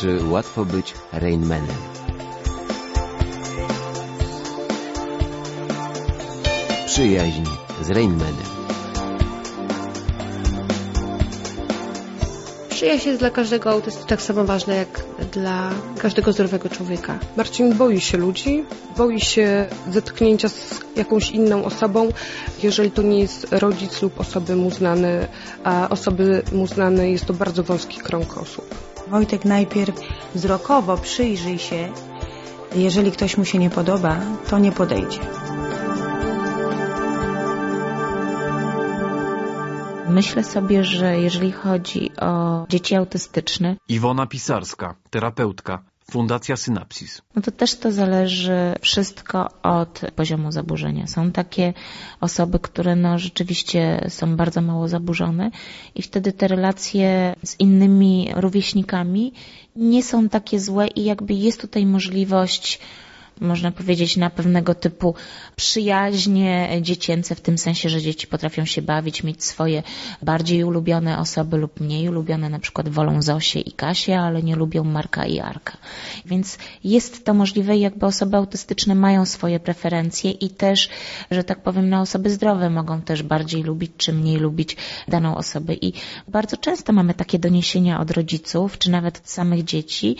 czy łatwo być Rainmanem? Przyjaźń z Rainmanem. Przyjaźń jest dla każdego autysty tak samo ważna jak dla każdego zdrowego człowieka. Marcin boi się ludzi, boi się zetknięcia z jakąś inną osobą, jeżeli to nie jest rodzic lub osoby mu znane, a osoby mu znane jest to bardzo wąski krąg osób. Wojtek, najpierw wzrokowo przyjrzyj się. Jeżeli ktoś mu się nie podoba, to nie podejdzie. Myślę sobie, że jeżeli chodzi o dzieci autystyczne... Iwona Pisarska, terapeutka, Fundacja Synapsis. No to też to zależy wszystko od poziomu zaburzenia. Są takie osoby, które rzeczywiście są bardzo mało zaburzone i wtedy te relacje z innymi rówieśnikami nie są takie złe i jakby jest tutaj możliwość, można powiedzieć, na pewnego typu przyjaźnie dziecięce, w tym sensie, że dzieci potrafią się bawić, mieć swoje bardziej ulubione osoby lub mniej ulubione, na przykład wolą Zosię i Kasię, ale nie lubią Marka i Arka. Więc jest to możliwe i jakby osoby autystyczne mają swoje preferencje i też, że tak powiem, osoby zdrowe mogą też bardziej lubić czy mniej lubić daną osobę. I bardzo często mamy takie doniesienia od rodziców, czy nawet od samych dzieci,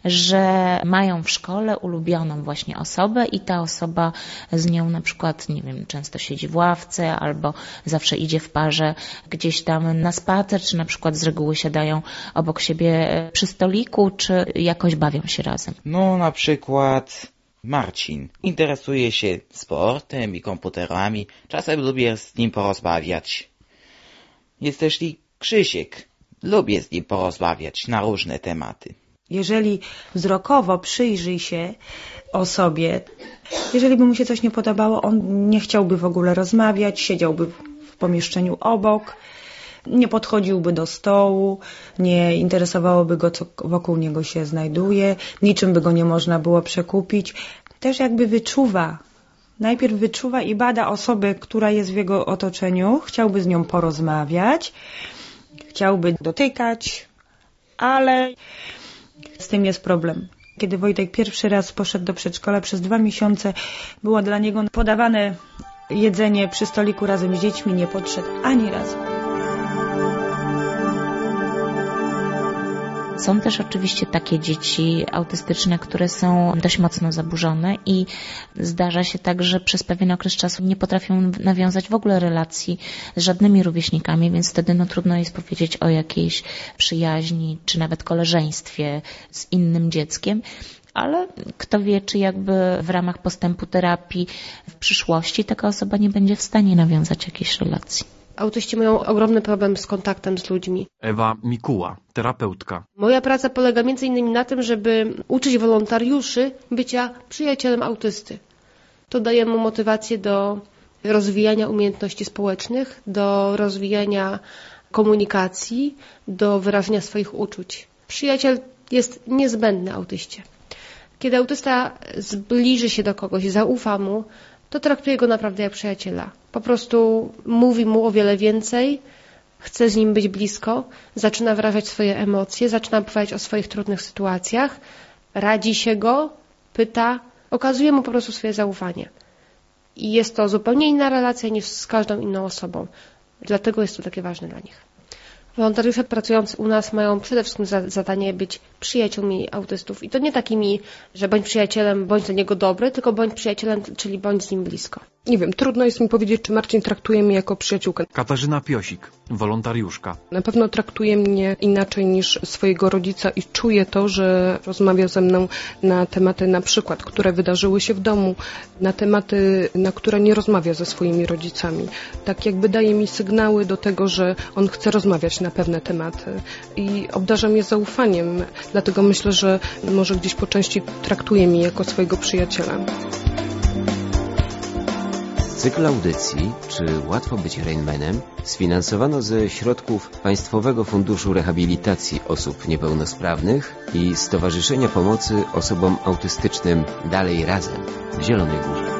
że mają w szkole ulubioną właśnie osobę i ta osoba z nią na przykład, nie wiem, często siedzi w ławce albo zawsze idzie w parze gdzieś tam na spacer, czy na przykład z reguły siadają obok siebie przy stoliku, czy jakoś bawią się razem. No na przykład Marcin interesuje się sportem i komputerami, czasem lubię z nim porozmawiać. Jest też i Krzysiek, lubię z nim porozmawiać na różne tematy. Jeżeli wzrokowo przyjrzyj się osobie, jeżeli by mu się coś nie podobało, on nie chciałby w ogóle rozmawiać, siedziałby w pomieszczeniu obok, nie podchodziłby do stołu, nie interesowałoby go, co wokół niego się znajduje, niczym by go nie można było przekupić. Też jakby wyczuwa, najpierw wyczuwa i bada osobę, która jest w jego otoczeniu, chciałby z nią porozmawiać, chciałby dotykać, ale z tym jest problem. Kiedy Wojtek pierwszy raz poszedł do przedszkola, przez 2 miesiące było dla niego podawane jedzenie przy stoliku razem z dziećmi, nie podszedł ani razu. Są też oczywiście takie dzieci autystyczne, które są dość mocno zaburzone i zdarza się tak, że przez pewien okres czasu nie potrafią nawiązać w ogóle relacji z żadnymi rówieśnikami, więc wtedy trudno jest powiedzieć o jakiejś przyjaźni czy nawet koleżeństwie z innym dzieckiem. Ale kto wie, czy jakby w ramach postępu terapii w przyszłości taka osoba nie będzie w stanie nawiązać jakiejś relacji. Autyści mają ogromny problem z kontaktem z ludźmi. Ewa Mikuła, terapeutka. Moja praca polega m.in. na tym, żeby uczyć wolontariuszy bycia przyjacielem autysty. To daje mu motywację do rozwijania umiejętności społecznych, do rozwijania komunikacji, do wyrażenia swoich uczuć. Przyjaciel jest niezbędny autyście. Kiedy autysta zbliży się do kogoś, zaufa mu, to traktuje go naprawdę jak przyjaciela. Po prostu mówi mu o wiele więcej, chce z nim być blisko, zaczyna wyrażać swoje emocje, zaczyna opowiadać o swoich trudnych sytuacjach, radzi się go, pyta, okazuje mu po prostu swoje zaufanie. I jest to zupełnie inna relacja niż z każdą inną osobą. Dlatego jest to takie ważne dla nich. Wolontariusze pracujący u nas mają przede wszystkim zadanie być przyjaciółmi autystów. I to nie takimi, że bądź przyjacielem, bądź dla niego dobry, tylko bądź przyjacielem, czyli bądź z nim blisko. Nie wiem, trudno jest mi powiedzieć, czy Marcin traktuje mnie jako przyjaciółkę. Katarzyna Piosik, wolontariuszka. Na pewno traktuje mnie inaczej niż swojego rodzica i czuje to, że rozmawia ze mną na tematy na przykład, które wydarzyły się w domu, na tematy, na które nie rozmawia ze swoimi rodzicami. Tak jakby daje mi sygnały do tego, że on chce rozmawiać na pewne tematy i obdarza mnie zaufaniem. Dlatego myślę, że może gdzieś po części traktuje mnie jako swojego przyjaciela. Cykl audycji, czy łatwo być Rainmanem, sfinansowano ze środków Państwowego Funduszu Rehabilitacji Osób Niepełnosprawnych i Stowarzyszenia Pomocy Osobom Autystycznym Dalej Razem w Zielonej Górze.